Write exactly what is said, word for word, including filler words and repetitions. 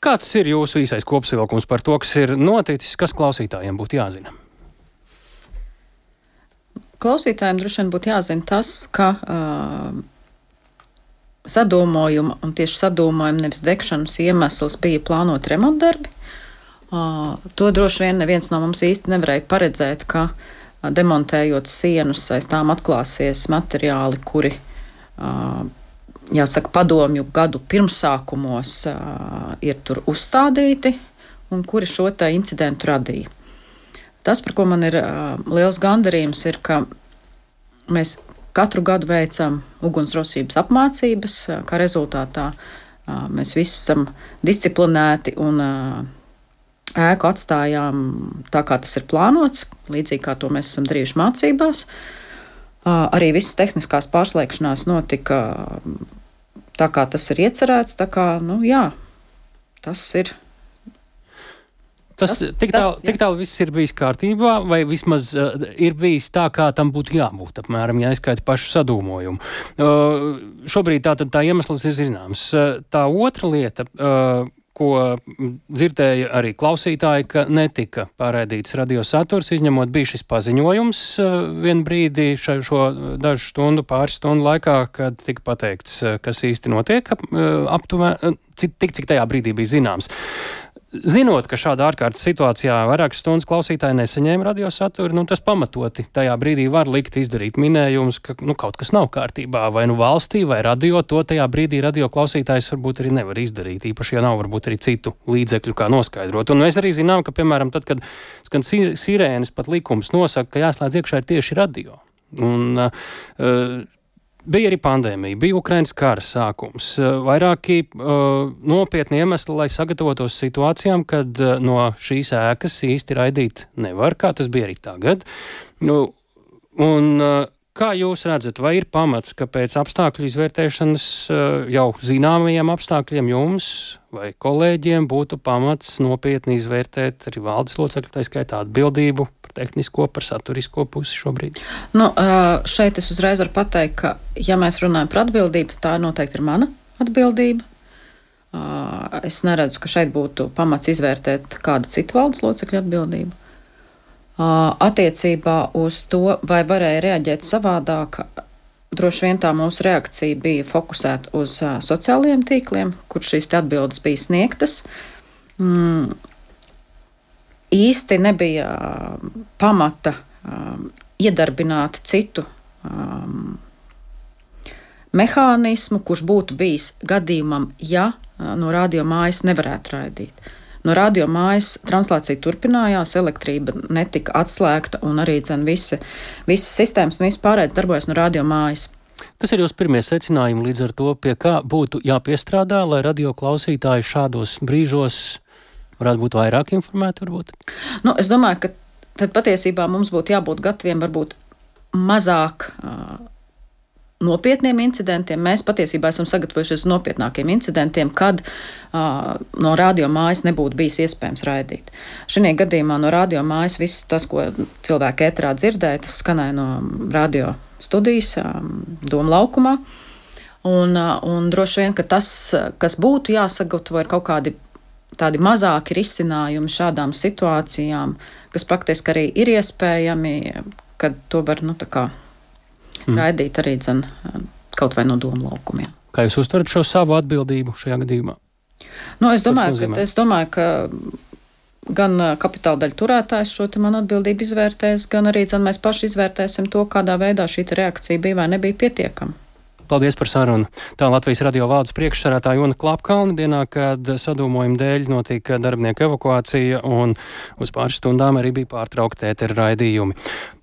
Kāds ir jūsu īsais kopsavilkums par to, kas ir noticis, kas klausītājiem būtu jāzina? Klausītājiem droši vien būtu jāzina tas, ka uh, sadūmojuma un tieši sadūmojuma nevis degšanas iemesls bija plānot remontdarbi. Uh, to droši vien neviens no mums īsti nevarēja paredzēt, ka uh, demontējot sienus aiz tām atklāsies materiāli, kuri uh, jāsaka, padomju gadu pirmsākumos uh, ir tur uzstādīti un kuri šo tā incidentu radīja. Tas, par ko man ir uh, liels gandarījums, ir, ka mēs katru gadu veicam ugunsdrošības apmācības, uh, kā rezultātā uh, mēs visi esam disciplinēti un uh, ēku atstājām tā, kā tas ir plānots, līdzīgi kā to mēs esam darījuši mācībās. Uh, arī visas tehniskās pārslēgšanās notika uh, tā, kā tas ir iecerēts, tā kā, nu jā, tas ir. Tas, tas tik tālu, tik tālu viss ir bijis kārtībā, vai vismaz uh, ir bijis tā, kā tam būtu jābūt, apmēram, ja aizskaita pašu sadūmojumu. Uh, šobrīd tā, tā iemesls ir zināms. Uh, tā otra lieta, uh, ko dzirdēja arī klausītāji, ka netika pārraidīts radiosaturs, izņemot bija šis paziņojums vienu brīdi šo, šo dažu stundu, pāris stundu laikā, kad tika pateikts, kas īsti notiek, aptuveni, tik cik tajā brīdī bija zināms. Zinot, ka šādā ārkārtas situācijā vairākas stundas klausītāji nesaņēma radiosaturu, nu tas pamatoti tajā brīdī var likt izdarīt minējumus, ka nu, kaut kas nav kārtībā, vai nu valstī, vai radio, to tajā brīdī radio klausītājs varbūt arī nevar izdarīt, īpaši, ja nav varbūt arī citu līdzekļu, kā noskaidrot. Un mēs arī zinām, ka, piemēram, tad, kad skan sirēnas, pat likums nosaka, ka jāslēdz iekšā ir tieši radio. Un, uh, Bija arī pandēmija, bija Ukrainas kara sākums, vairāki uh, nopietni iemesli, lai sagatavotos situācijām, kad uh, no šīs ēkas īsti raidīt nevar, kā tas bija arī tagad. Nu, un uh, kā jūs redzat, vai ir pamats, ka pēc apstākļu izvērtēšanas uh, jau zināmajiem apstākļiem jums vai kolēģiem būtu pamats nopietni izvērtēt arī valdes locekļu, tā skaitā atbildību par tehnisko, par saturisko pusi šobrīd? Nu, šeit es uzreiz varu pateikt, ka, ja mēs runājam par atbildību, tad tā noteikti ir mana atbildība. Es neredzu, ka šeit būtu pamats izvērtēt kāda cita valdes locekļu atbildību. Attiecībā uz to, vai varēja reaģēt savādāk, droši vien tā mūsu reakcija bija fokusēta uz sociālajiem tīkliem, kur šīs atbildes bija sniegtas. Mm. Īsti nebija pamata um, iedarbināt citu um, mehānismu, kurš būtu bijis gadījumam, ja uh, no radio mājas nevarētu raidīt. No radio mājas translācija turpinājās, elektrība netika atslēgta un arī dzen, visi, visas sistēmas un viss pārējais darbojas no radio mājas. Kas ir jūsu pirmie secinājumi līdz ar to, pie kā būtu jāpiestrādā, lai radio klausītāji šādos brīžos varētu būt vairāk informēti, varbūt? Nu, es domāju, ka tad patiesībā mums būtu jābūt gataviem varbūt mazāk uh, nopietniem incidentiem. Mēs patiesībā esam sagatavojušies nopietnākiem incidentiem, kad uh, no radio mājas nebūtu bijis iespējams raidīt. Šajā gadījumā no radio mājas viss tas, ko cilvēki ēterā dzirdēja, tas skanēja no radio studijas um, Doma laukumā. Un, uh, un droši vien, ka tas, kas būtu jāsagatavo, ir kaut kādi tādi mazāki risinājumi šādām situācijām, kas praktiski arī ir iespējami, kad to var, nu, tā kā mm. raidīt arī, dzen, kaut vai no Doma laukumiem. Kā jūs uztverat šo savu atbildību šajā gadījumā? Nu, es domāju, ka, es domāju, ka gan kapitāla daļu turētājs šo te manu atbildību izvērtēs, gan arī, dzen, mēs paši izvērtēsim to, kādā veidā šī reakcija bija vai nebija pietiekama. Paldies par sarunu. Tā Latvijas radio valdes priekšsarētāja Una Klapkalne dienā, kad sadūmojuma dēļ notika darbinieku evakuācija un uz pāris stundām arī bija pārtraukti ētera raidījumi.